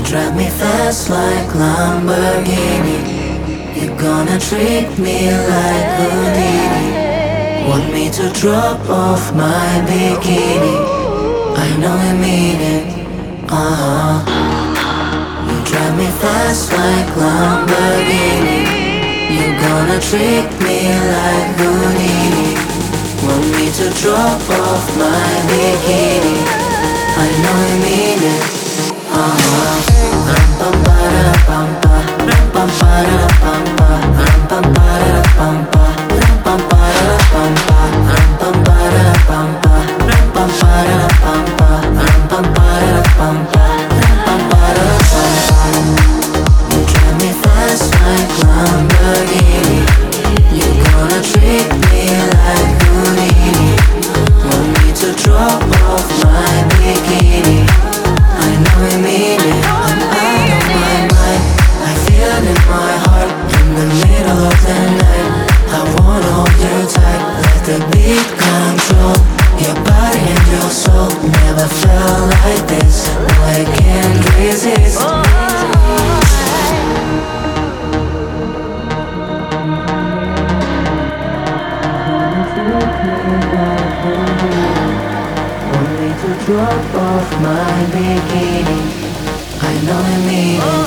drive me fast like Lamborghini. You're gonna treat me like Houdini. Want me to drop off my bikini. I know you mean it, You drive me fast like Lamborghini. You're gonna treat me like Houdini. Want me to drop off my bikini. I know you mean it, Ram-pam-pa-da-da-pam-pa, ram-pam-pa-da-da-pam-pa, ram-pam-pa-da-da-pam-pa, ram-pam-pa-da-da-pampa, ram-pam-pa-da-da-pampa, ram-pam-pa-da-da-pampa, ram-pam-pa-da-da-pampa, ram-pam-pa-da-da-pampa. You drive me fast like Lamborghini. You're gonna treat me like Houdini. Want me to drop off my bikini. I know you mean it, I'm out of my mind. I feel it in my heart, in the middle of the night. I wanna hold you tight, let the beat control your body and your soul. Never felt like this, no I can't resist. Want me to drop off my bikini. I know you mean it,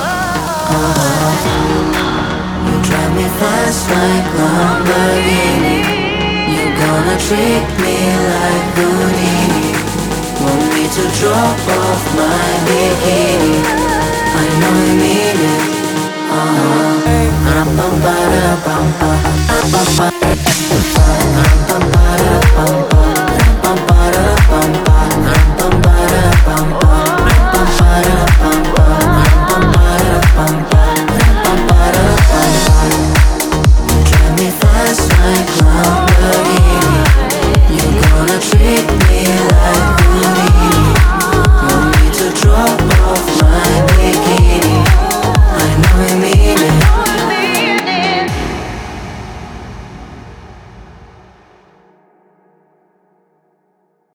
You drive me fast like Lamborghini. You're gonna treat me like Houdini. Want me to drop off my bikini. I know you mean it, Ram-pam-pa-da-da-pam-pa, ram-pam-pa-da-da-pam-pa, ram-pam-pa-da-da-pam-pa.